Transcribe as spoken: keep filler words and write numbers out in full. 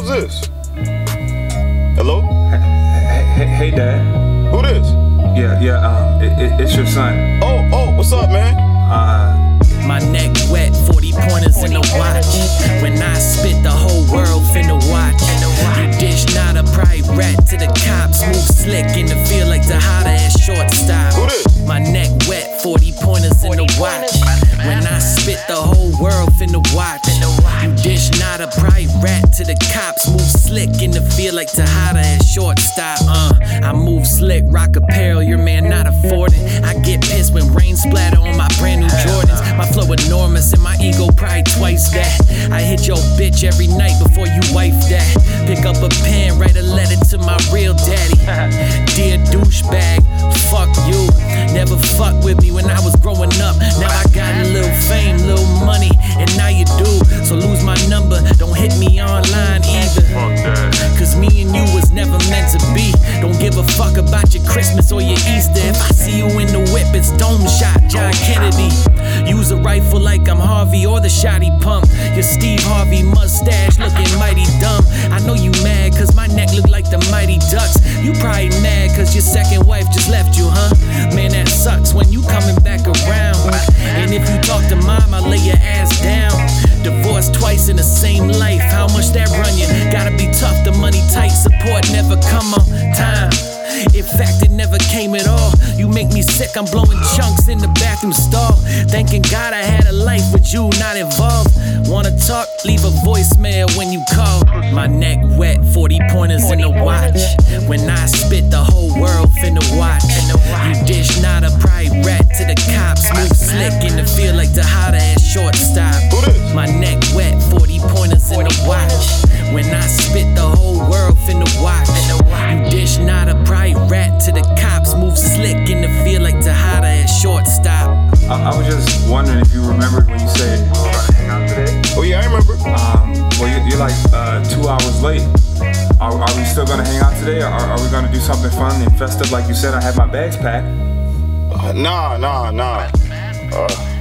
Who's this? Hello? Hey, hey, hey, Dad. Who this? Yeah, yeah, um, it, it, it's your son. Oh, oh, what's up, man? Uh, My neck wet, forty pointers in the watch. When I spit, the whole world finna watch. You dish not a pride rat to the cops. Move slick in the field like the hotter ass shortstop. Who this? My neck wet, forty pointers in the watch. When I spit, the whole world finna watch. You dish not a pride rat to the cops. Move slick in the field like the hotter ass shortstop. Uh, I move slick, rock apparel, your man not afforded. I get pissed when rain splatter on my brand new Jordans. My flow enormous and my ego probably twice that. I hit your bitch every night before you wife that. Pick up a pen, write a letter to my real daddy. Dear douchebag, fuck you. Never fuck with me when I was growing up. Now I got a little fame, little money, and now you do. So lose my number, don't hit me online either. Cause me and you was never meant to be. Don't give a fuck about your Christmas or your Easter. If I see you in the whip, it's dome shot, John Kennedy. Use a rifle like I'm Harvey or the shotty pump. Your Steve Harvey mustache looking mighty dumb. I know you mad cause my neck look like the Mighty Ducks. You probably mad cause your second wife just left you, huh? Man, that sucks when you coming back around. And if you talk to mom, I'll lay your ass down. Divorced twice in the same life, how much that run you? Gotta be tough, the money tight, support never come on time. In fact, it never came at all. You make me sick, I'm blowing chunks in the bathroom stall. Thanking God I had a life with you not involved. Wanna talk? Leave a voicemail when you call. My neck wet, forty pointers in the watch. When I spit, the whole world finna watch. You dish not a pride rat to the cops. Move slick in the field like the hotter ass shortstop. My neck wet, forty pointers in the watch. When I spit, the whole world finna watch. You dish not a pride rat to the cops. Move slick in the field like the hotter ass shortstop. I, I was just wondering if you remembered when you said we were gonna hang out today. Oh, yeah, I remember. Um, well, you're, you're like uh, two hours late. Are, are we still gonna hang out today, or are, are we gonna do something fun and festive like you said? I had my bags packed. Uh, nah, nah, nah. Uh,